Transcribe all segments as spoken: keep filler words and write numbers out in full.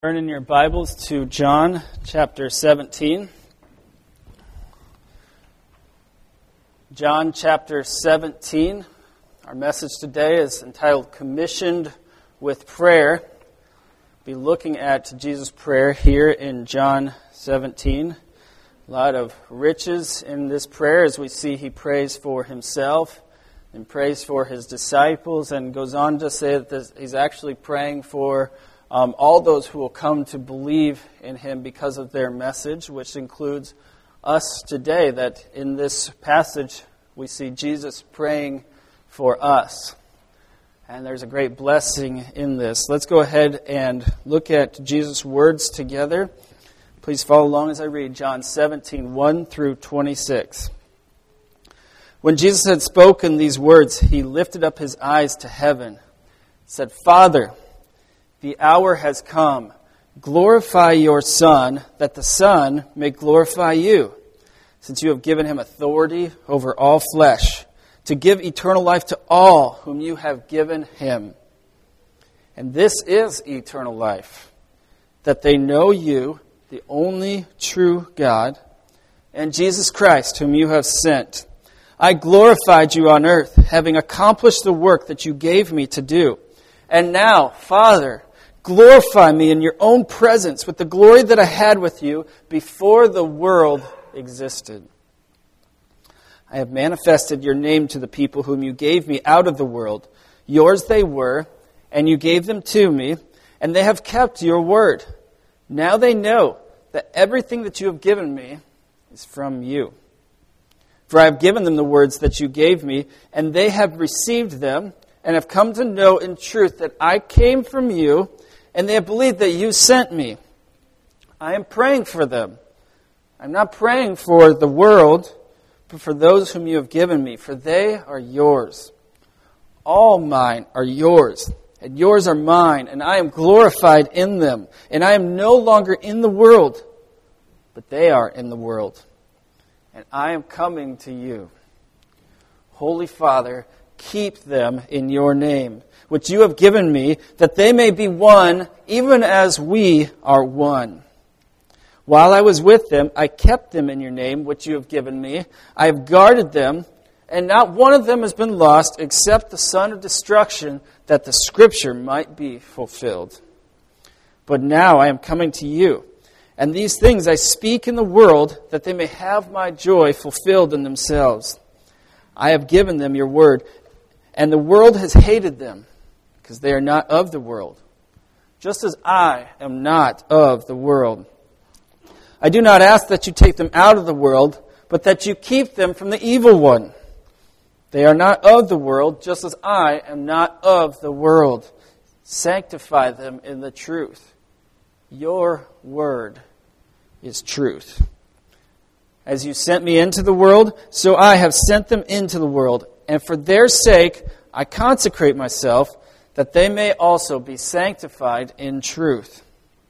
Turn in your Bibles to John chapter seventeen. John chapter seventeen. Our message today is entitled Commissioned with Prayer. We'll be looking at Jesus' prayer here in John seventeen. A lot of riches in this prayer as we see he prays for himself and prays for his disciples and goes on to say that this, he's actually praying for Um, all those who will come to believe in him because of their message, which includes us today, that in this passage we see Jesus praying for us. And there's a great blessing in this. Let's go ahead and look at Jesus' words together. Please follow along as I read John seventeen, one through twenty-six. When Jesus had spoken these words, he lifted up his eyes to heaven, said, "Father, the hour has come. Glorify your Son, that the Son may glorify you, since you have given him authority over all flesh, to give eternal life to all whom you have given him. And this is eternal life, that they know you, the only true God, and Jesus Christ, whom you have sent. I glorified you on earth, having accomplished the work that you gave me to do. And now, Father, glorify me in your own presence with the glory that I had with you before the world existed. I have manifested your name to the people whom you gave me out of the world. Yours they were, and you gave them to me, and they have kept your word. Now they know that everything that you have given me is from you. For I have given them the words that you gave me, and they have received them, and have come to know in truth that I came from you, and they have believed that you sent me. I am praying for them. I'm not praying for the world, but for those whom you have given me, for they are yours. All mine are yours, and yours are mine, and I am glorified in them. And I am no longer in the world, but they are in the world. And I am coming to you. Holy Father, keep them in your name, which you have given me, that they may be one, even as we are one. While I was with them, I kept them in your name, which you have given me. I have guarded them, and not one of them has been lost, except the son of destruction, that the scripture might be fulfilled. But now I am coming to you, and these things I speak in the world, that they may have my joy fulfilled in themselves. I have given them your word, and the world has hated them, because they are not of the world, just as I am not of the world. I do not ask that you take them out of the world, but that you keep them from the evil one. They are not of the world, just as I am not of the world. Sanctify them in the truth. Your word is truth. As you sent me into the world, so I have sent them into the world, and for their sake I consecrate myself, that they may also be sanctified in truth.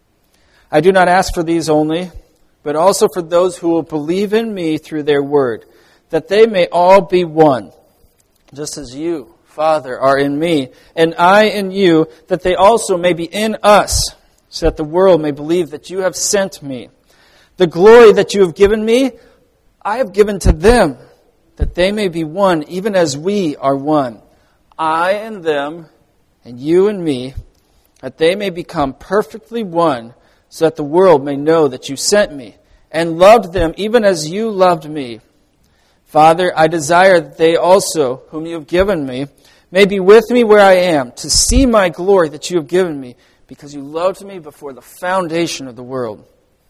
I do not ask for these only, but also for those who will believe in me through their word, that they may all be one, just as you, Father, are in me, and I in you, that they also may be in us, so that the world may believe that you have sent me. The glory that you have given me, I have given to them, that they may be one, even as we are one. I and them, and you and me, that they may become perfectly one, so that the world may know that you sent me, and loved them even as you loved me. Father, I desire that they also, whom you have given me, may be with me where I am, to see my glory that you have given me, because you loved me before the foundation of the world.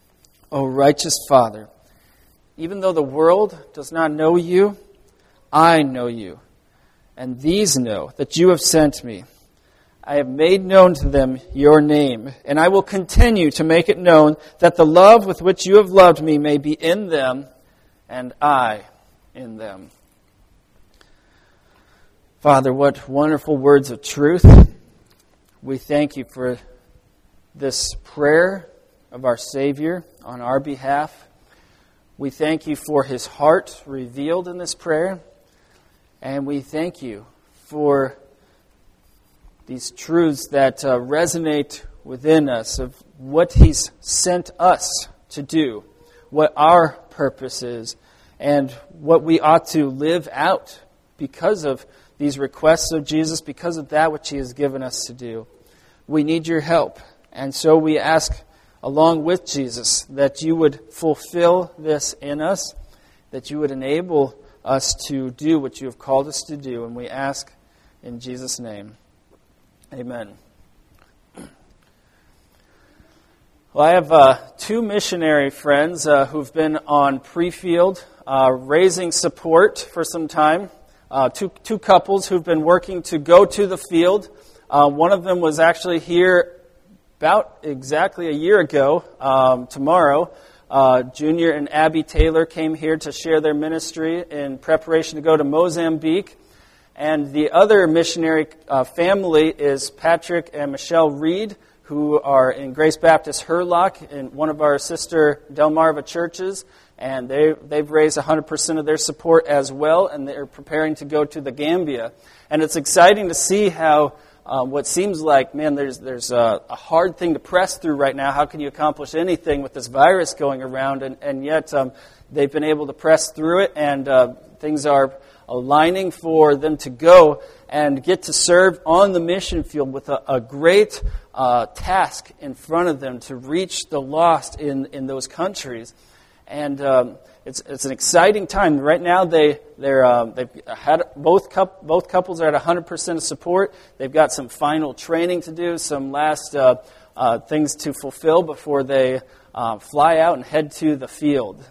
O righteous Father, even though the world does not know you, I know you, and these know that you have sent me. I have made known to them your name, and I will continue to make it known, that the love with which you have loved me may be in them, and I in them. Father, what wonderful words of truth. We thank you for this prayer of our Savior on our behalf. We thank you for his heart revealed in this prayer, and we thank you for these truths that uh, resonate within us of what He's sent us to do, what our purpose is, and what we ought to live out because of these requests of Jesus, because of that which He has given us to do. We need your help. And so we ask, along with Jesus, that you would fulfill this in us, that you would enable us to do what you have called us to do. And we ask in Jesus' name. Amen. Well, I have uh, two missionary friends uh, who've been on pre-field, uh, raising support for some time. Uh, two, two couples who've been working to go to the field. Uh, one of them was actually here about exactly a year ago, um, tomorrow. Uh, Junior and Abby Taylor came here to share their ministry in preparation to go to Mozambique. And the other missionary uh, family is Patrick and Michelle Reed, who are in Grace Baptist Hurlock in one of our sister Delmarva churches. And they, they've raised one hundred percent of their support as well, and they're preparing to go to the Gambia. And it's exciting to see how um, what seems like, man, there's there's a, a hard thing to press through right now. How can you accomplish anything with this virus going around? And, and yet um, they've been able to press through it, and uh, things are aligning for them to go and get to serve on the mission field with a, a great uh, task in front of them to reach the lost in, in those countries. And um, it's it's an exciting time. Right now, they they're um, they've had both coup- both couples are at one hundred percent of support. They've got some final training to do, some last uh, uh, things to fulfill before they uh, fly out and head to the field.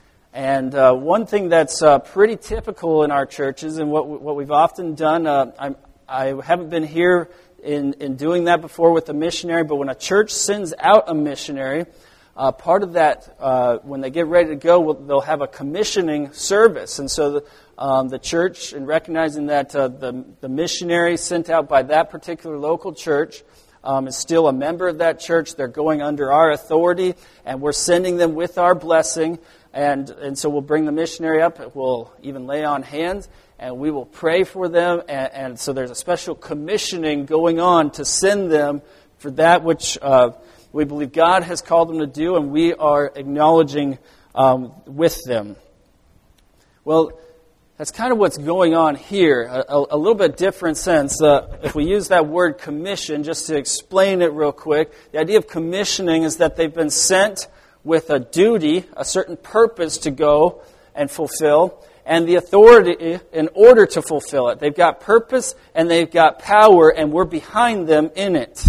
And uh, one thing that's uh, pretty typical in our churches, and what what we've often done, uh, I'm, I haven't been here in in doing that before with a missionary, but when a church sends out a missionary. Uh, part of that, uh, when they get ready to go, we'll, they'll have a commissioning service. And so the, um, the church, in recognizing that uh, the, the missionary sent out by that particular local church um, is still a member of that church, they're going under our authority, and we're sending them with our blessing. And, and so we'll bring the missionary up, we'll even lay on hands, and we will pray for them. And, and so there's a special commissioning going on to send them for that which... Uh, we believe God has called them to do, and we are acknowledging um, with them. Well, that's kind of what's going on here. A, a, a little bit different sense. Uh, if we use that word commission, just to explain it real quick, the idea of commissioning is that they've been sent with a duty, a certain purpose to go and fulfill, and the authority in order to fulfill it. They've got purpose and they've got power, and we're behind them in it.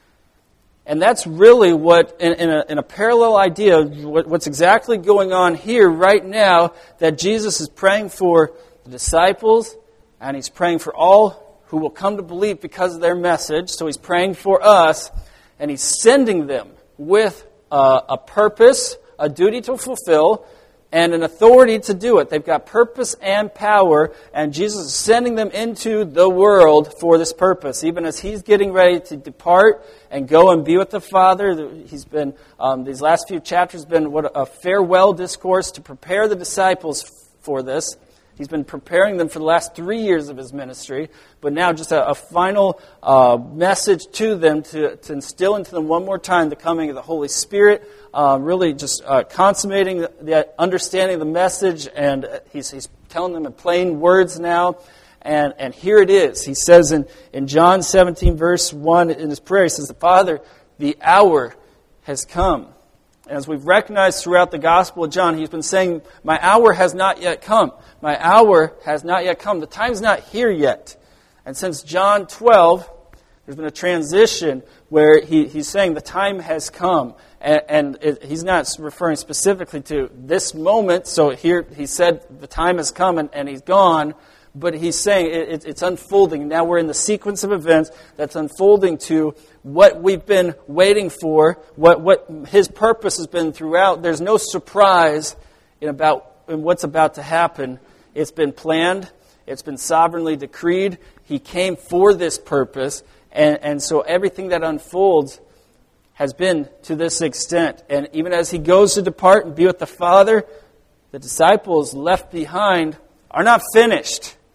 And that's really what, in, in, a, in a parallel idea, what, what's exactly going on here right now, that Jesus is praying for the disciples, and He's praying for all who will come to believe because of their message. So He's praying for us, and He's sending them with a, a purpose, a duty to fulfill, and an authority to do it. They've got purpose and power, and Jesus is sending them into the world for this purpose. Even as He's getting ready to depart and go and be with the Father, He's been, um, these last few chapters have been what a farewell discourse to prepare the disciples for this. He's been preparing them for the last three years of His ministry, but now just a, a final uh, message to them to, to instill into them one more time the coming of the Holy Spirit, uh, really just uh, consummating the, the understanding of the message, and he's, he's telling them in plain words now. And, and here it is. He says in, in John seventeen, verse one, in His prayer, He says, "The Father, the hour has come." As we've recognized throughout the Gospel of John, He's been saying, my hour has not yet come. My hour has not yet come. The time's not here yet. And since John twelve, there's been a transition where he, He's saying the time has come. And, and it, He's not referring specifically to this moment. So here He said the time has come and, and He's gone. But He's saying it, it, it's unfolding. Now we're in the sequence of events that's unfolding to what we've been waiting for, what, what His purpose has been throughout. There's no surprise in about in what's about to happen. It's been planned. It's been sovereignly decreed. He came for this purpose. And, and so everything that unfolds has been to this extent. And even as He goes to depart and be with the Father, the disciples left behind are not finished.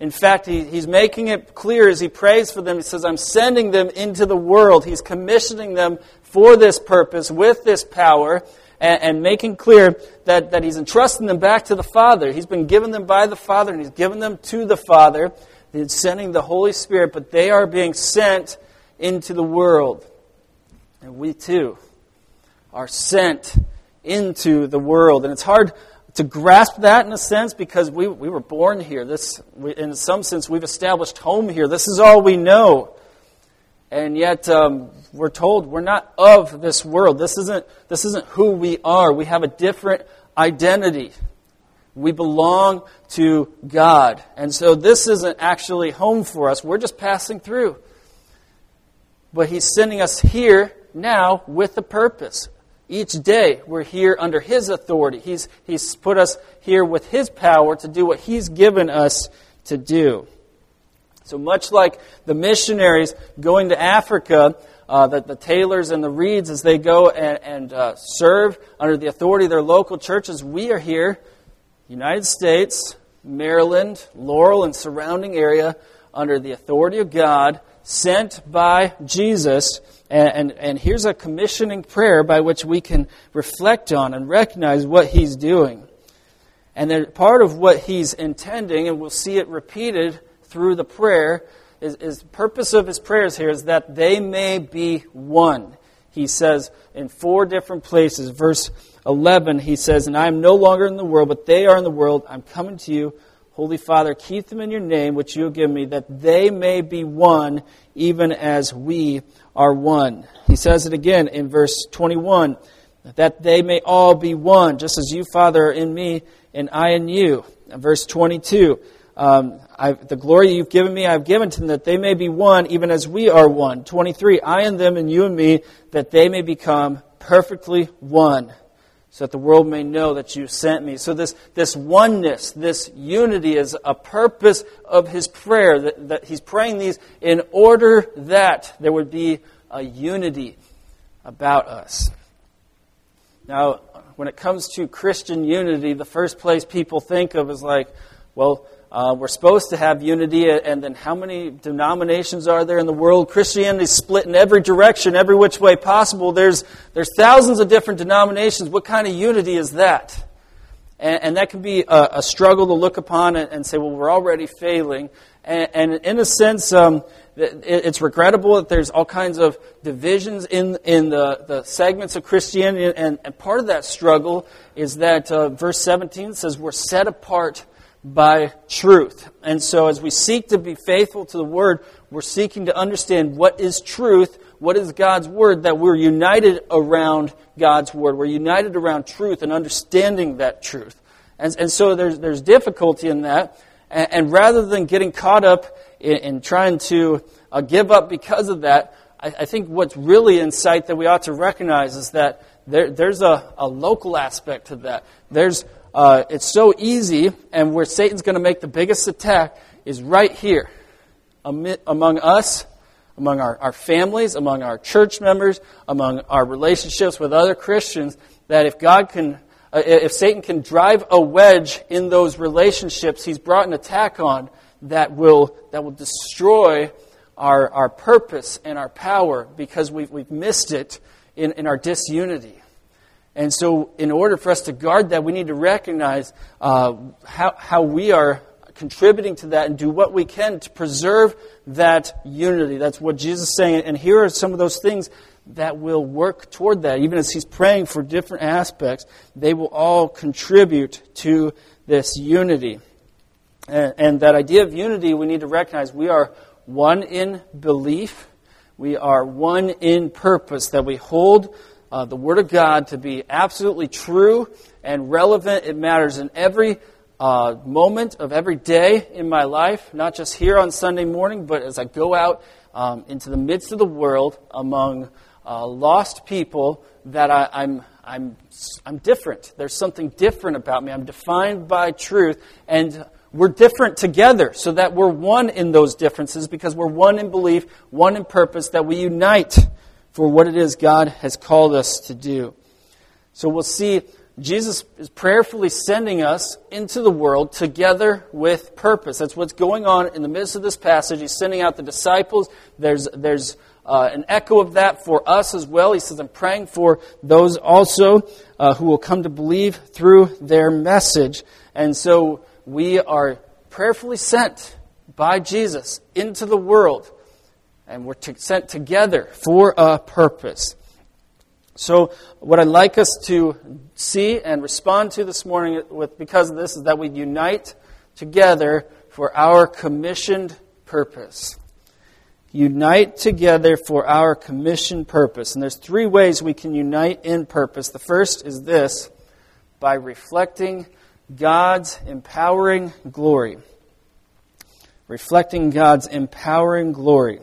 In fact, he, he's making it clear as he prays for them. He says, I'm sending them into the world. He's commissioning them for this purpose, with this power, and, and making clear that, that he's entrusting them back to the Father. He's been given them by the Father, and he's given them to the Father. He's sending the Holy Spirit, but they are being sent into the world. And we too are sent into the world. And it's hard to grasp that in a sense because we we were born here. This, we, in some sense, we've established home here. This is all we know. And yet um, we're told we're not of this world. This isn't this isn't who we are. We have a different identity. We belong to God. And so this isn't actually home for us. We're just passing through. But He's sending us here now with a purpose. Each day we're here under His authority. He's, he's put us here with His power to do what He's given us to do. So much like the missionaries going to Africa, uh, the, the Taylors and the Reeds, as they go and, and uh, serve under the authority of their local churches, we are here, United States, Maryland, Laurel, and surrounding area, under the authority of God, sent by Jesus. And, and, and here's a commissioning prayer by which we can reflect on and recognize what He's doing. And then part of what He's intending, and we'll see it repeated through the prayer, is, is the purpose of His prayers here is that they may be one. He says in four different places. Verse eleven, He says, and I am no longer in the world, but they are in the world. I'm coming to you. Holy Father, keep them in your name, which you have given me, that they may be one, even as we are one. He says it again in verse twenty-one, that they may all be one, just as you, Father, are in me, and I in you. Verse twenty-two, um, I, the glory you've given me, I've given to them, that they may be one, even as we are one. twenty-three, I and them, and you and me, that they may become perfectly one, so that the world may know that you sent me. So this, this oneness, this unity is a purpose of His prayer. That, that He's praying these in order that there would be a unity about us. Now, when it comes to Christian unity, the first place people think of is like, well, uh, we're supposed to have unity, and then how many denominations are there in the world? Christianity is split in every direction, every which way possible. There's there's thousands of different denominations. What kind of unity is that? And, and that can be a, a struggle to look upon and, and say, well, we're already failing. And, and in a sense, um, it, it's regrettable that there's all kinds of divisions in in the, the segments of Christianity. And, and part of that struggle is that uh, verse seventeen says we're set apart by truth. And so as we seek to be faithful to the Word, we're seeking to understand what is truth, what is God's Word, that we're united around God's Word. We're united around truth and understanding that truth. And, and so there's there's difficulty in that. And, and rather than getting caught up in, in trying to uh, give up because of that, I, I think what's really in sight that we ought to recognize is that there, there's a, a local aspect to that. There's Uh, it's so easy, and where Satan's going to make the biggest attack is right here, among us, among our, our families, among our church members, among our relationships with other Christians, that if God can, uh, if Satan can drive a wedge in those relationships, he's brought an attack on that will that will destroy our our purpose and our power because we've we've missed it in, in our disunity. And so in order for us to guard that, we need to recognize uh, how, how we are contributing to that and do what we can to preserve that unity. That's what Jesus is saying. And here are some of those things that will work toward that. Even as He's praying for different aspects, they will all contribute to this unity. And, and that idea of unity, we need to recognize we are one in belief. We are one in purpose, that we hold Uh, the Word of God to be absolutely true and relevant. It matters in every uh, moment of every day in my life, not just here on Sunday morning, but as I go out um, into the midst of the world among uh, lost people, that I, I'm I'm I'm different. There's something different about me. I'm defined by truth, and we're different together, so that we're one in those differences because we're one in belief, one in purpose, that we unite for what it is God has called us to do. So we'll see Jesus is prayerfully sending us into the world together with purpose. That's what's going on in the midst of this passage. He's sending out the disciples. There's there's uh, an echo of that for us as well. He says, I'm praying for those also uh, who will come to believe through their message. And so we are prayerfully sent by Jesus into the world. And we're t- sent together for a purpose. So what I'd like us to see and respond to this morning with because of this is that we unite together for our commissioned purpose. Unite together for our commissioned purpose. And there's three ways we can unite in purpose. The first is this, by reflecting God's empowering glory. Reflecting God's empowering glory.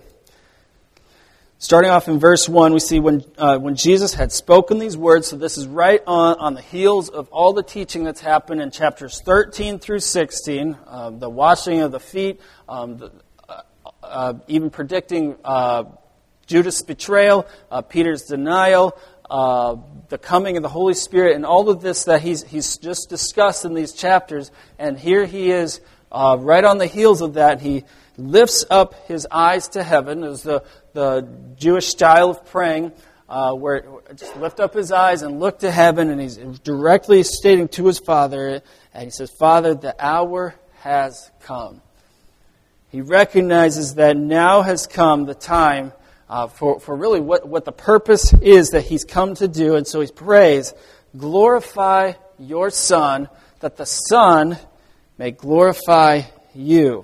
Starting off in verse one, we see when uh, when Jesus had spoken these words, so this is right on, on the heels of all the teaching that's happened in chapters thirteen through sixteen, uh, the washing of the feet, um, the, uh, uh, even predicting uh, Judas' betrayal, uh, Peter's denial, uh, the coming of the Holy Spirit, and all of this that he's, he's just discussed in these chapters. And here he is uh, right on the heels of that. He lifts up his eyes to heaven, as the, the Jewish style of praying, uh, where just lift up his eyes and look to heaven, and he's directly stating to his Father, and he says, Father, the hour has come. He recognizes that now has come the time uh, for, for really what, what the purpose is that he's come to do, and so he prays, glorify your Son, that the Son may glorify you.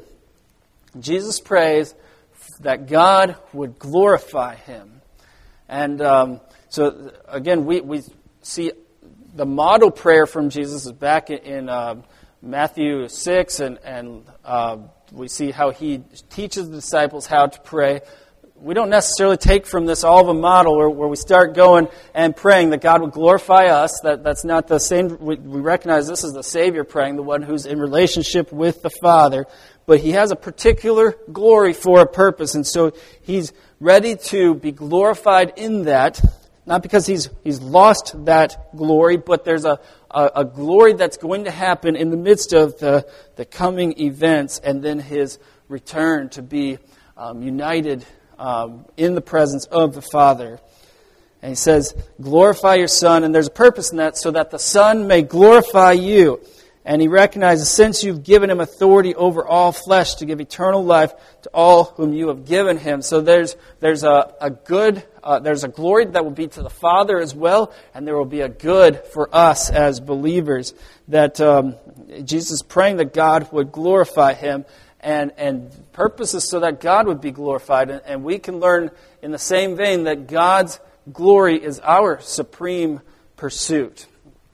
Jesus prays that God would glorify him. And um, so, again, we, we see the model prayer from Jesus is back in, in uh, Matthew six, and, and uh, we see how he teaches the disciples how to pray. We don't necessarily take from this all of a model where, where we start going and praying that God would glorify us. That, that's not the same. We, we recognize this is the Savior praying, the one who's in relationship with the Father. But he has a particular glory for a purpose, and so he's ready to be glorified in that, not because he's he's lost that glory, but there's a, a, a glory that's going to happen in the midst of the, the coming events, and then his return to be um, united um, in the presence of the Father. And he says, glorify your Son, and there's a purpose in that, so that the Son may glorify you. And he recognizes, since you've given him authority over all flesh to give eternal life to all whom you have given him. So there's there's a, a good, uh, there's a glory that will be to the Father as well, and there will be a good for us as believers. That um, Jesus is praying that God would glorify him, and, and purpose is so that God would be glorified. And, and we can learn in the same vein that God's glory is our supreme pursuit.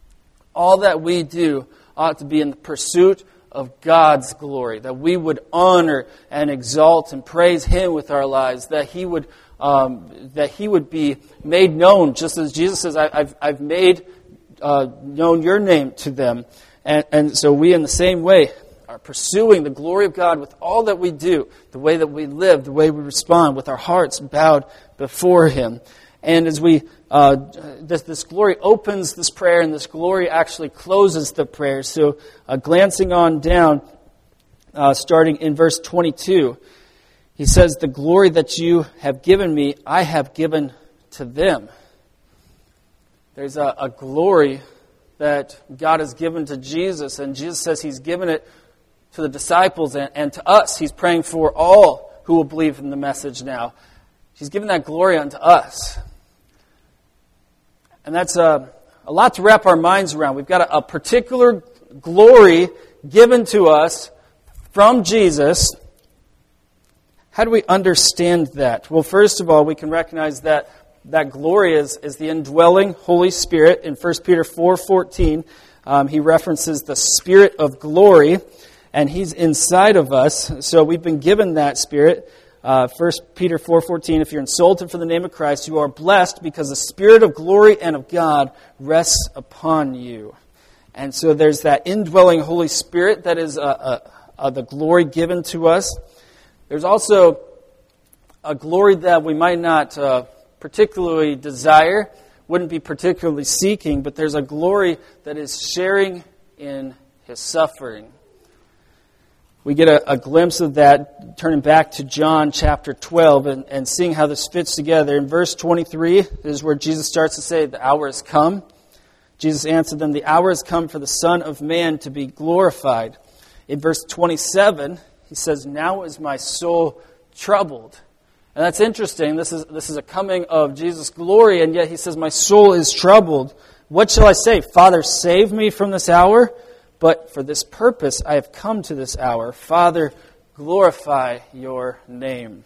All that we do ought to be in the pursuit of God's glory, that we would honor and exalt and praise him with our lives, that he would um, that he would be made known, just as Jesus says, I, I've, I've made uh, known your name to them. And, and so we, in the same way, are pursuing the glory of God with all that we do, the way that we live, the way we respond, with our hearts bowed before him. And as we, uh, this, this glory opens this prayer, and this glory actually closes the prayer. So, uh, glancing on down, uh, starting in verse twenty-two, he says, the glory that you have given me, I have given to them. There's a, a glory that God has given to Jesus, and Jesus says he's given it to the disciples and, and to us. He's praying for all who will believe in the message now. He's given that glory unto us. And that's a, a lot to wrap our minds around. We've got a, a particular glory given to us from Jesus. How do we understand that? Well, first of all, we can recognize that that glory is, is the indwelling Holy Spirit. In First Peter four fourteen, um, he references the Spirit of glory, and he's inside of us. So we've been given that Spirit. Uh, First Peter four fourteen, if you're insulted for the name of Christ, you are blessed because the Spirit of glory and of God rests upon you. And so there's that indwelling Holy Spirit that is uh, uh, uh, the glory given to us. There's also a glory that we might not uh, particularly desire, wouldn't be particularly seeking, but there's a glory that is sharing in his suffering. We get a, a glimpse of that turning back to John chapter twelve and, and seeing how this fits together. In verse twenty-three is where Jesus starts to say, the hour has come. Jesus answered them, the hour has come for the Son of Man to be glorified. In verse twenty-seven, he says, now is my soul troubled. And that's interesting. This is this is a coming of Jesus' glory, and yet he says, my soul is troubled. What shall I say? Father, save me from this hour? But for this purpose I have come to this hour. Father, glorify your name.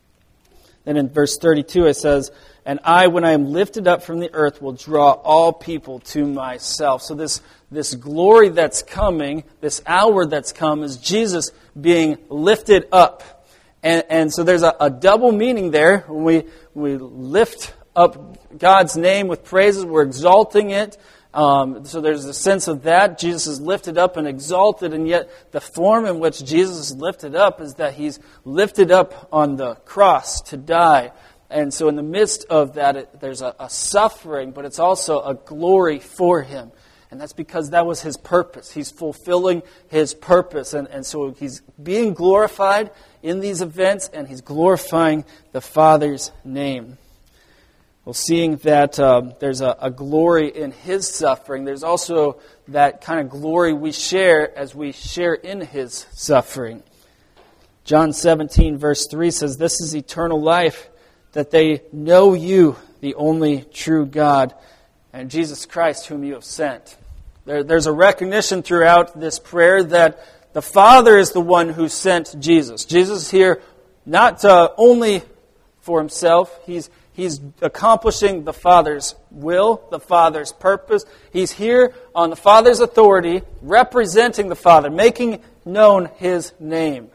Then in verse thirty-two it says, and I, when I am lifted up from the earth, will draw all people to myself. So this, this glory that's coming, this hour that's come, is Jesus being lifted up. And, and so there's a, a double meaning there. When we, we lift up God's name with praises, we're exalting it. Um, so there's a sense of that. Jesus is lifted up and exalted, and yet the form in which Jesus is lifted up is that he's lifted up on the cross to die. And so in the midst of that, it, there's a, a suffering, but it's also a glory for him. And that's because that was his purpose. He's fulfilling his purpose. And, and so he's being glorified in these events, and he's glorifying the Father's name. Well, seeing that um, there's a, a glory in his suffering, there's also that kind of glory we share as we share in his suffering. John seventeen, verse three says, this is eternal life, that they know you, the only true God, and Jesus Christ, whom you have sent. There, there's a recognition throughout this prayer that the Father is the one who sent Jesus. Jesus is here not uh, only for himself. He's He's accomplishing the Father's will, the Father's purpose. He's here on the Father's authority, representing the Father, making known his name.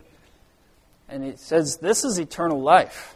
And he says, this is eternal life,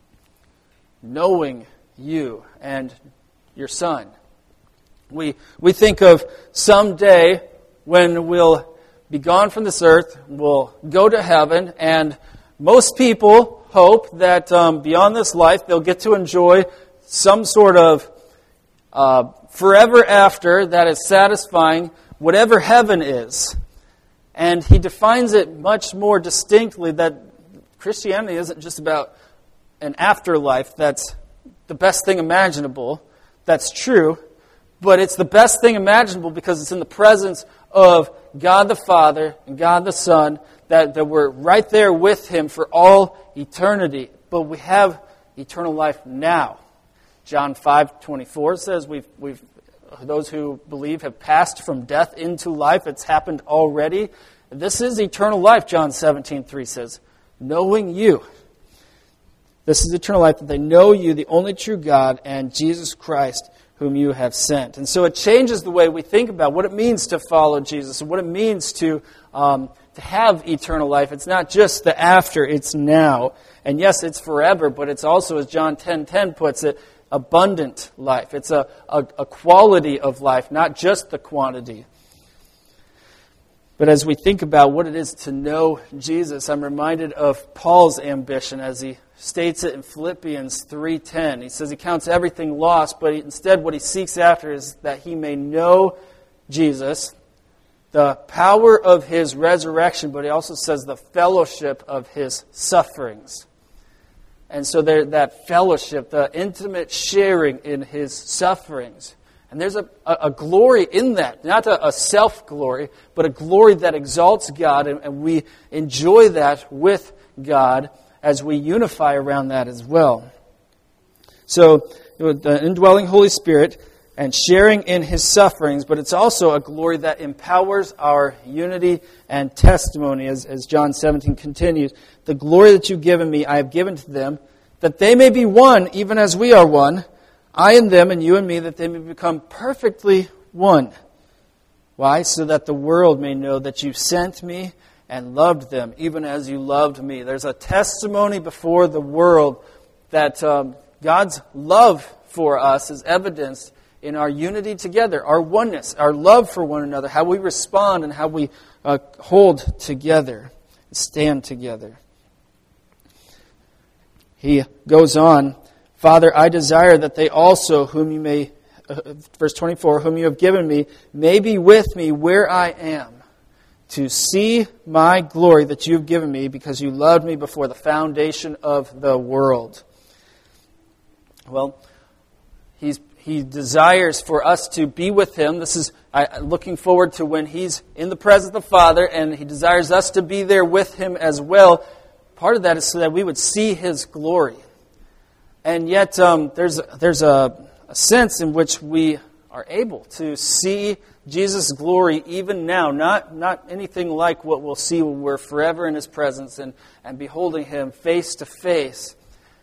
knowing you and your Son. We, we think of someday when we'll be gone from this earth, we'll go to heaven, and most people hope that um, beyond this life they'll get to enjoy some sort of uh, forever after that is satisfying, whatever heaven is. And he defines it much more distinctly that Christianity isn't just about an afterlife that's the best thing imaginable. That's true, but it's the best thing imaginable because it's in the presence of God the Father and God the Son, that, that we're right there with him for all eternity. But we have eternal life now. John five twenty-four says we've we've those who believe have passed from death into life. It's happened already. This is eternal life, John seventeen three says. Knowing you. This is eternal life, that they know you, the only true God, and Jesus Christ, whom you have sent. And so it changes the way we think about what it means to follow Jesus and what it means to um, to have eternal life. It's not just the after, it's now. And yes, it's forever, but it's also, as John ten ten puts it, abundant life. It's a, a, a quality of life, not just the quantity. But as we think about what it is to know Jesus, I'm reminded of Paul's ambition as he states it in Philippians three ten. He says he counts everything lost, but instead what he seeks after is that he may know Jesus, the power of his resurrection, but he also says the fellowship of his sufferings. And so there, that fellowship, the intimate sharing in his sufferings. And there's a, a, a glory in that, not a, a self-glory, but a glory that exalts God, and, and we enjoy that with God as we unify around that as well. So, the indwelling Holy Spirit and sharing in his sufferings, but it's also a glory that empowers our unity and testimony, as, as John seventeen continues. The glory that you've given me, I have given to them, that they may be one, even as we are one, I and them and you and me, that they may become perfectly one. Why? So that the world may know that you sent me and loved them, even as you loved me. There's a testimony before the world that um, God's love for us is evidenced in our unity together, our oneness, our love for one another, how we respond and how we uh, hold together, stand together. He goes on, Father, I desire that they also, whom you may uh, verse twenty-four, whom you have given me, may be with me where I am, to see my glory that you have given me, because you loved me before the foundation of the world. Well, he's He desires for us to be with Him. This is I, looking forward to when He's in the presence of the Father, and He desires us to be there with Him as well. Part of that is so that we would see His glory. And yet um, there's, there's a, a sense in which we are able to see Jesus' glory even now. Not, not anything like what we'll see when we're forever in His presence and, and beholding Him face to face.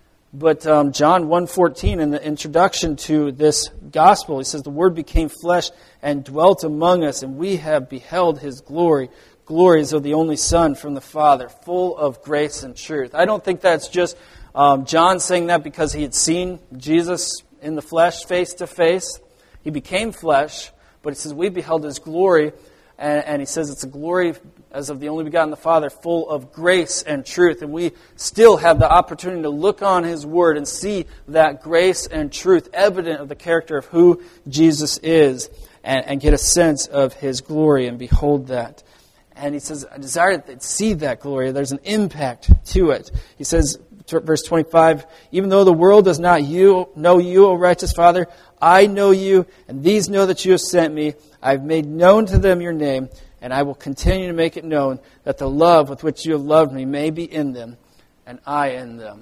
But um, John one fourteen, in the introduction to this gospel, he says, the Word became flesh and dwelt among us, and we have beheld His glory. Glories of the only Son from the Father, full of grace and truth. I don't think that's just um, John saying that because he had seen Jesus in the flesh, face to face. He became flesh, but he says, we beheld His glory. And, and he says it's a glory as of the only begotten of the Father, full of grace and truth. And we still have the opportunity to look on His Word and see that grace and truth evident of the character of who Jesus is, and, and get a sense of His glory and behold that. And he says, I desire to see that glory. There's an impact to it. He says, verse twenty-five, even though the world does not you, know you, O righteous Father, I know you, and these know that you have sent me. I've made known to them your name, and I will continue to make it known, that the love with which you have loved me may be in them, and I in them.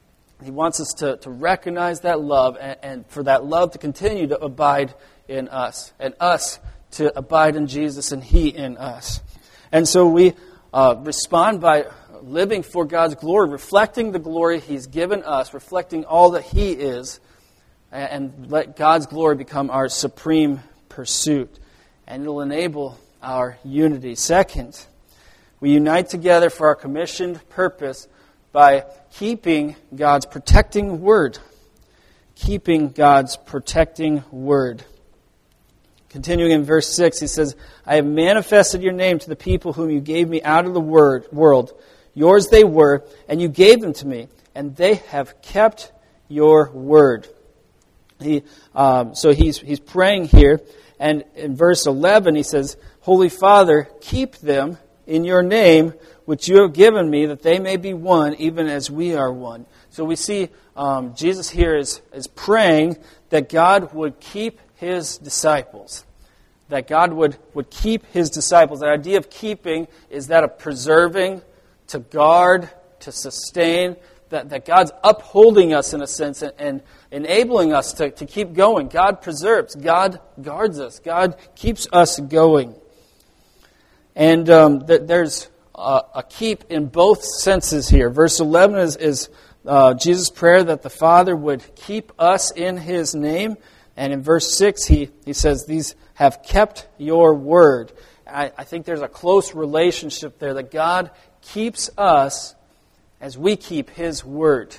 He wants us to, to recognize that love, and, and for that love to continue to abide in us, and us to abide in Jesus, and He in us. And so we uh, respond by living for God's glory, reflecting the glory He's given us, reflecting all that He is, and let God's glory become our supreme pursuit. And it'll enable our unity. Second, we unite together for our commissioned purpose by keeping God's protecting word. Keeping God's protecting word. Continuing in verse six, he says, I have manifested your name to the people whom you gave me out of the word, world. Yours they were, and you gave them to me, and they have kept your word. He, um, so he's he's praying here, and in verse eleven he says, Holy Father, keep them in your name, which you have given me, that they may be one, even as we are one. So we see um, Jesus here is, is praying that God would keep His disciples. That God would, would keep His disciples. The idea of keeping is that of preserving, to guard, to sustain. That, that God's upholding us in a sense and, and enabling us to, to keep going. God preserves. God guards us. God keeps us going. And um, th- there's a, a keep in both senses here. Verse eleven is, is uh, Jesus' prayer that the Father would keep us in His name. And in verse six, he, he says, these have kept your word. I, I think there's a close relationship there, that God keeps us as we keep His word.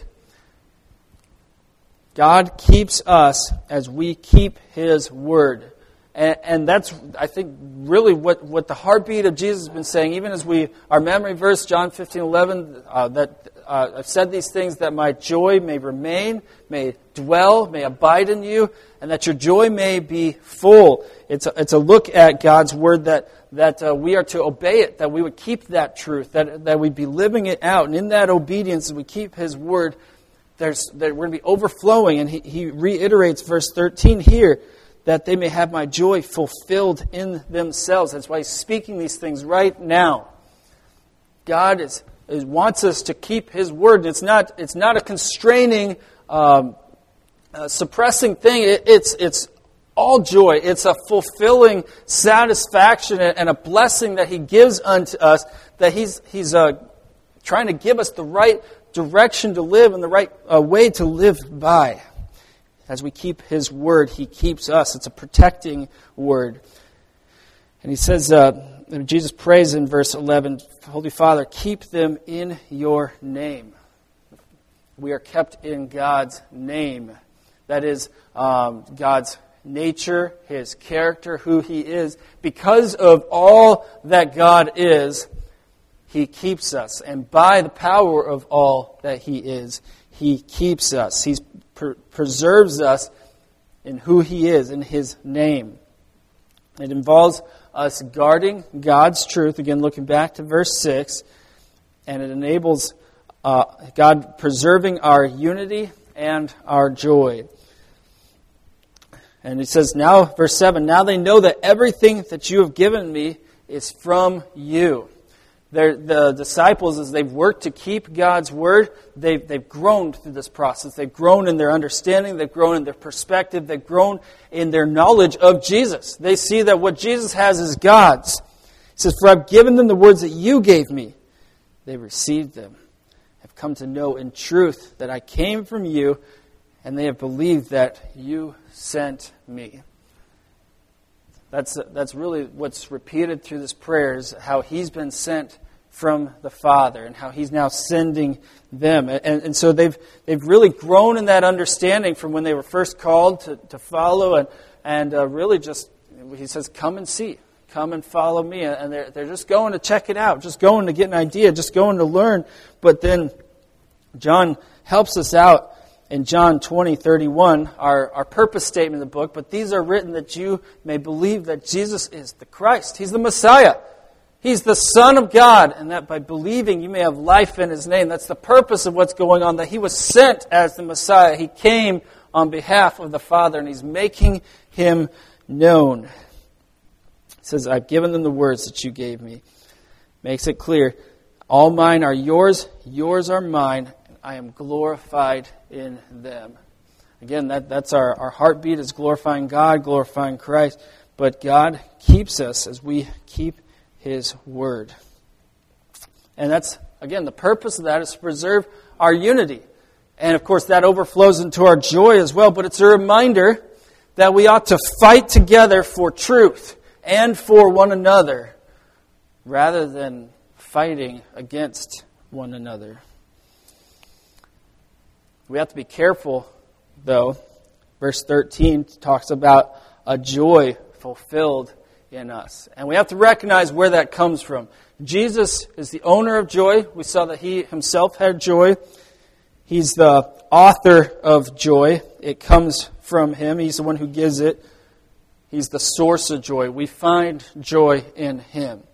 God keeps us as we keep His word. And, and that's, I think, really what, what the heartbeat of Jesus has been saying, even as we, our memory verse, John fifteen eleven, uh, that uh, I've said these things that my joy may remain, may dwell, may abide in you, and that your joy may be full. It's a, it's a look at God's word that, that uh, we are to obey it, that we would keep that truth, that, that we'd be living it out. And in that obedience, as we keep His word, there's, that we're going to be overflowing. And he, he reiterates verse thirteen here, that they may have my joy fulfilled in themselves. That's why He's speaking these things right now. God is, is wants us to keep His word. It's not, it's not a constraining, um, uh, suppressing thing. It, it's, it's all joy. It's a fulfilling satisfaction and a blessing that He gives unto us, that He's, he's uh, trying to give us the right direction to live and the right uh, way to live by. As we keep His word, He keeps us. It's a protecting word. And He says, uh, Jesus prays in verse eleven, Holy Father, keep them in your name. We are kept in God's name. That is um, God's nature, His character, who He is. Because of all that God is, He keeps us. And by the power of all that He is, He keeps us. He preserves us in who He is, in His name. It involves us guarding God's truth, again looking back to verse six, and it enables uh, God preserving our unity and our joy. And He says, now, verse seven, now they know that everything that you have given me is from you. They're, the disciples, as they've worked to keep God's Word, they've, they've grown through this process. They've grown in their understanding. They've grown in their perspective. They've grown in their knowledge of Jesus. They see that what Jesus has is God's. He says, for I've given them the words that you gave me. They received them. Have come to know in truth that I came from you, and they have believed that you sent me. That's that's really what's repeated through this prayer, is how He's been sent from the Father and how He's now sending them. And, and so they've they've really grown in that understanding from when they were first called to, to follow, and and uh, really just, He says, come and see, come and follow me. And they're they're just going to check it out, just going to get an idea, just going to learn. But then John helps us out in John twenty thirty-one, our, our purpose statement in the book, but these are written that you may believe that Jesus is the Christ. He's the Messiah. He's the Son of God, and that by believing you may have life in His name. That's the purpose of what's going on, that He was sent as the Messiah. He came on behalf of the Father, and He's making Him known. He says, I've given them the words that you gave me. Makes it clear, all mine are yours, yours are mine, I am glorified in them. Again, that, that's our, our heartbeat, is glorifying God, glorifying Christ. But God keeps us as we keep His Word. And that's, again, the purpose of that is to preserve our unity. And of course, that overflows into our joy as well. But it's a reminder that we ought to fight together for truth and for one another, rather than fighting against one another. We have to be careful, though. Verse thirteen talks about a joy fulfilled in us. And we have to recognize where that comes from. Jesus is the owner of joy. We saw that He Himself had joy. He's the author of joy. It comes from Him. He's the one who gives it. He's the source of joy. We find joy in Him.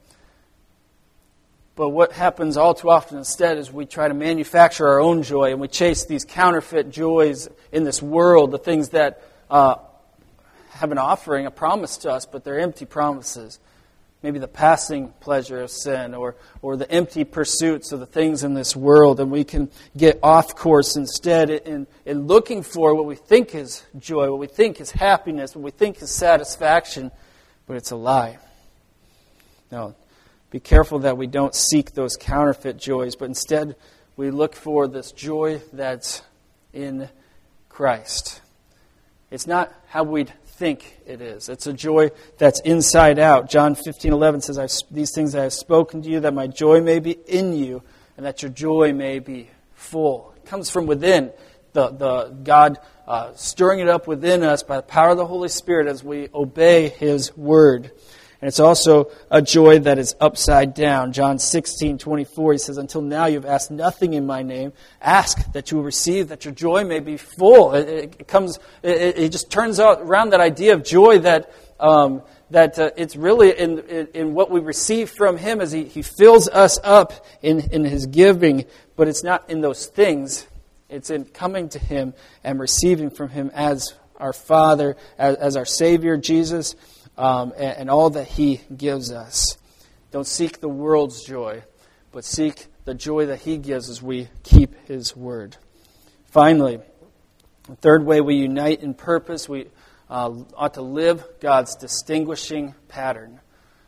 But what happens all too often instead is we try to manufacture our own joy, and we chase these counterfeit joys in this world, the things that uh, have an offering, a promise to us, but they're empty promises. Maybe the passing pleasure of sin, or, or the empty pursuits of the things in this world, and we can get off course instead in, in looking for what we think is joy, what we think is happiness, what we think is satisfaction, but it's a lie. No. Be careful that we don't seek those counterfeit joys, but instead we look for this joy that's in Christ. It's not how we'd think it is. It's a joy that's inside out. John fifteen eleven says, I've, these things I have spoken to you, that my joy may be in you, and that your joy may be full. It comes from within, the, the God uh, stirring it up within us by the power of the Holy Spirit as we obey His Word. And it's also a joy that is upside down. John sixteen twenty-four, He says, until now you've asked nothing in my name. Ask that you will receive, that your joy may be full. It, it comes. It, it just turns out around that idea of joy that um, that uh, it's really in, in in what we receive from Him as He, he fills us up in, in His giving. But it's not in those things. It's in coming to Him and receiving from Him as our Father, as, as our Savior, Jesus. Um, and, and all that He gives us. Don't seek the world's joy, but seek the joy that He gives as we keep His Word. Finally, the third way we unite in purpose, we uh, ought to live God's distinguishing pattern.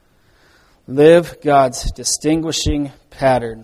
Live God's distinguishing pattern.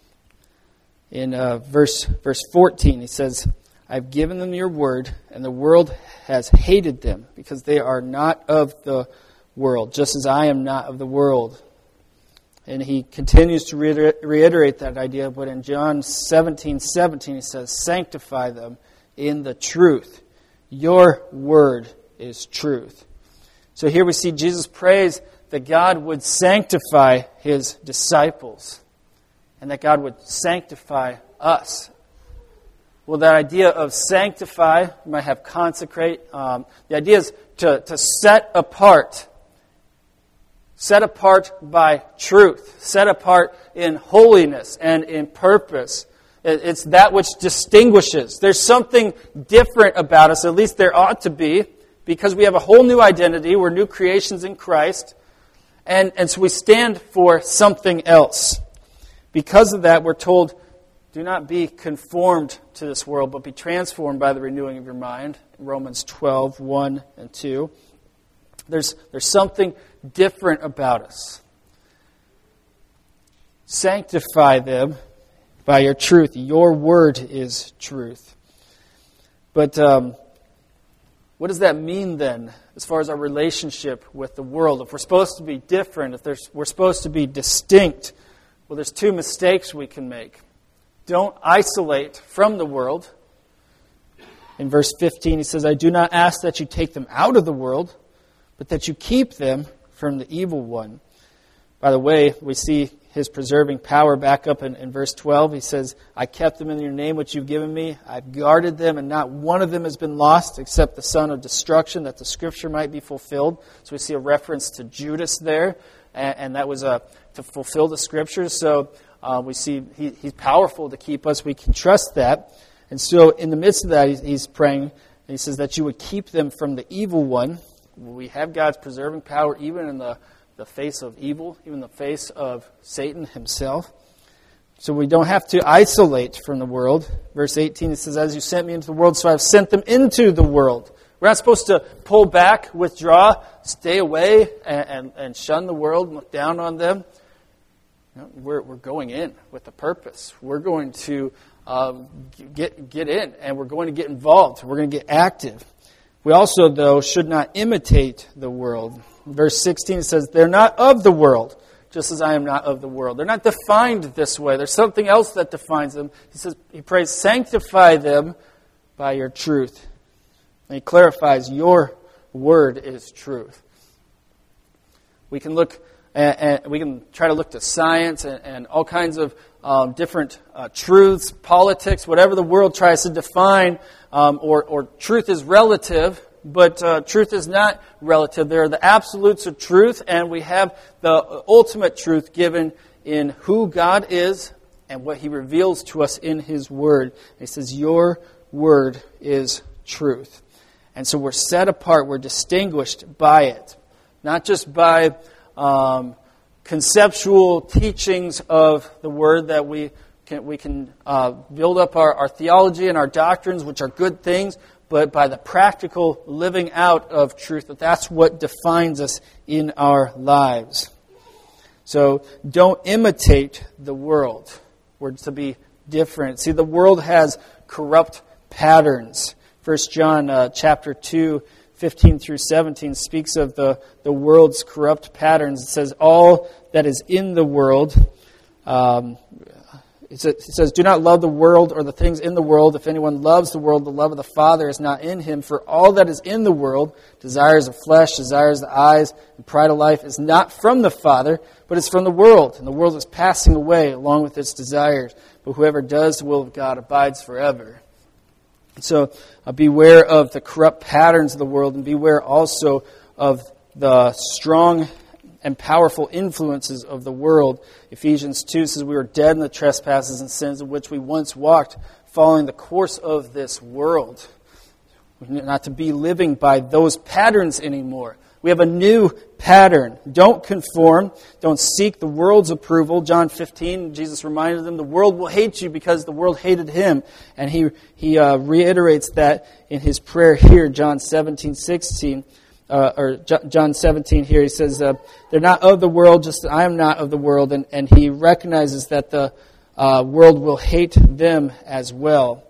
In uh, verse verse fourteen, He says, I've given them your word, and the world has hated them, because they are not of the world, just as I am not of the world. And He continues to reiterate that idea, but in John seventeen seventeen, He says, sanctify them in the truth. Your word is truth. So here we see Jesus prays that God would sanctify His disciples, and that God would sanctify us. Well, that idea of sanctify, you might have consecrate. Um, the idea is to, to set apart. Set apart by truth. Set apart in holiness and in purpose. It's that which distinguishes. There's something different about us, at least there ought to be, because we have a whole new identity. We're new creations in Christ. And, and so we stand for something else. Because of that, we're told, do not be conformed to this world, but be transformed by the renewing of your mind. Romans twelve, one and two. There's, there's something different about us. Sanctify them by your truth. Your word is truth. But um, what does that mean then, as far as our relationship with the world? If we're supposed to be different, if there's, we're supposed to be distinct, well, there's two mistakes we can make. Don't isolate from the world. In verse fifteen, he says, I do not ask that you take them out of the world, but that you keep them from the evil one. By the way, we see his preserving power back up in, in verse twelve. He says, I kept them in your name which you've given me. I've guarded them, and not one of them has been lost except the son of destruction, that the scripture might be fulfilled. So we see a reference to Judas there, and, and that was uh, to fulfill the scriptures. So uh, we see he, he's powerful to keep us. We can trust that. And so in the midst of that, he's, he's praying, and he says that you would keep them from the evil one. We have God's preserving power even in the, the face of evil, even in the face of Satan himself. So we don't have to isolate from the world. Verse eighteen, it says, as you sent me into the world, so I have sent them into the world. We're not supposed to pull back, withdraw, stay away, and, and, and shun the world, look down on them. No, we're, we're going in with a purpose. We're going to um, get, get in, and we're going to get involved. We're going to get active. We also, though, should not imitate the world. Verse sixteen says, they're not of the world, just as I am not of the world. They're not defined this way. There's something else that defines them. He says, he prays, sanctify them by your truth. And he clarifies, your word is truth. We can look, and we can try to look to science and, and all kinds of um, different uh, truths, politics, whatever the world tries to define. Um, or, or truth is relative, but uh, truth is not relative. There are the absolutes of truth, and we have the ultimate truth given in who God is and what He reveals to us in His Word. And He says, your word is truth. And so we're set apart, we're distinguished by it. Not just by um, conceptual teachings of the Word that we Can, we can uh, build up our, our theology and our doctrines, which are good things, but by the practical living out of truth, that that's what defines us in our lives. So don't imitate the world. We're to be different. See, the world has corrupt patterns. First John uh, chapter two, fifteen through seventeen speaks of the, the world's corrupt patterns. It says, all that is in the world... Um, It says, do not love the world or the things in the world. If anyone loves the world, the love of the Father is not in him. For all that is in the world, desires of flesh, desires of the eyes, and pride of life, is not from the Father, but is from the world. And the world is passing away along with its desires. But whoever does the will of God abides forever. So uh, beware of the corrupt patterns of the world, and beware also of the strong and powerful influences of the world. Ephesians two says, we were dead in the trespasses and sins in which we once walked, following the course of this world. We're not to be living by those patterns anymore. We have a new pattern. Don't conform. Don't seek the world's approval. John fifteen, Jesus reminded them, the world will hate you because the world hated him. And he, he uh, reiterates that in his prayer here, John seventeen, sixteen. Uh, or John seventeen here, he says, uh, they're not of the world, just as I am not of the world. And, and he recognizes that the uh, world will hate them as well.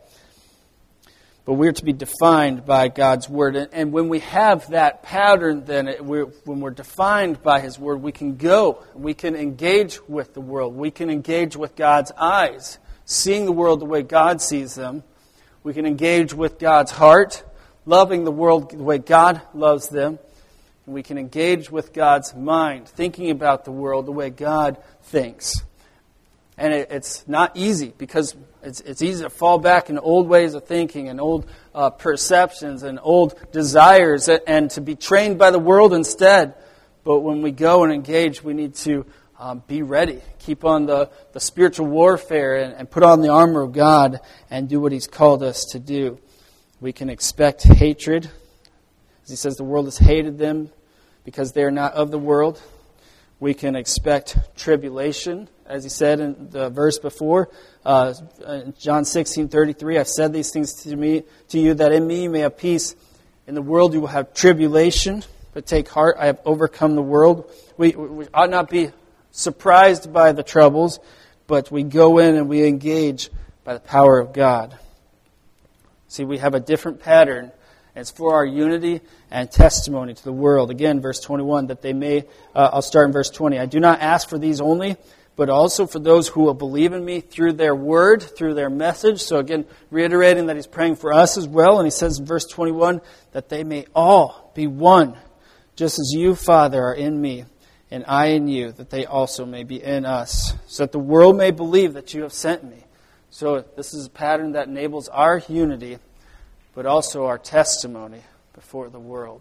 But we're to be defined by God's Word. And, and when we have that pattern, then it, we're, when we're defined by His Word, we can go. We can engage with the world. We can engage with God's eyes, seeing the world the way God sees them. We can engage with God's heart, loving the world the way God loves them. And we can engage with God's mind, thinking about the world the way God thinks. And it, it's not easy because it's, it's easy to fall back in old ways of thinking and old uh, perceptions and old desires and, and to be trained by the world instead. But when we go and engage, we need to um, be ready. Keep on the, the spiritual warfare and, and put on the armor of God and do what He's called us to do. We can expect hatred. As He says, the world has hated them because they are not of the world. We can expect tribulation, as He said in the verse before. Uh, John sixteen thirty-three, I've said these things to me, to you, that in me you may have peace. In the world you will have tribulation, but take heart, I have overcome the world. We, we ought not be surprised by the troubles, but we go in and we engage by the power of God. See, we have a different pattern. It's for our unity and testimony to the world. Again, verse twenty-one, that they may, uh, I'll start in verse twenty. I do not ask for these only, but also for those who will believe in me through their word, through their message. So again, reiterating that He's praying for us as well. And He says in verse twenty-one, that they may all be one, just as you, Father, are in me, and I in you, that they also may be in us, so that the world may believe that you have sent me. So this is a pattern that enables our unity, but also our testimony before the world.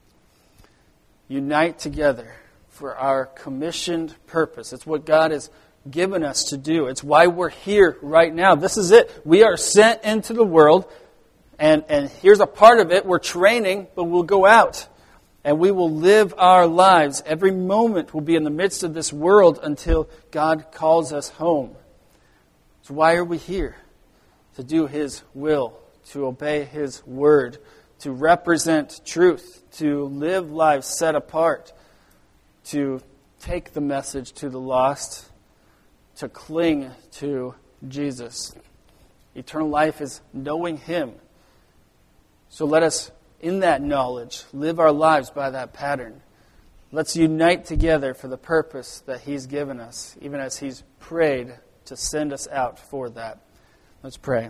Unite together for our commissioned purpose. It's what God has given us to do. It's why we're here right now. This is it. We are sent into the world, and, and here's a part of it. We're training, but we'll go out, and we will live our lives. Every moment will be in the midst of this world until God calls us home. So why are we here? To do His will, to obey His word, to represent truth, to live lives set apart, to take the message to the lost, to cling to Jesus. Eternal life is knowing Him. So let us, in that knowledge, live our lives by that pattern. Let's unite together for the purpose that He's given us, even as He's prayed to send us out for that. Let's pray.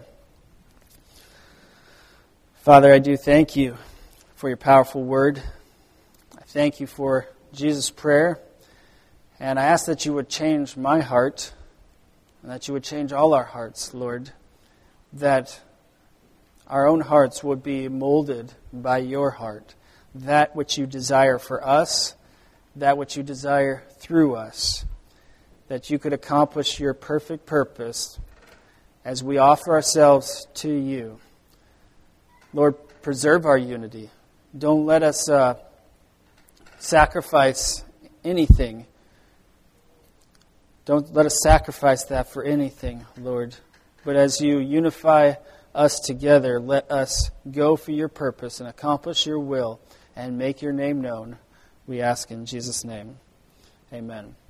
Father, I do thank You for Your powerful word. I thank You for Jesus' prayer. And I ask that You would change my heart and that You would change all our hearts, Lord. That our own hearts would be molded by Your heart. That which You desire for us, that which You desire through us. That You could accomplish Your perfect purpose as we offer ourselves to You. Lord, preserve our unity. Don't let us uh, sacrifice anything. Don't let us sacrifice that for anything, Lord. But as You unify us together, let us go for Your purpose and accomplish Your will and make Your name known. We ask in Jesus' name. Amen.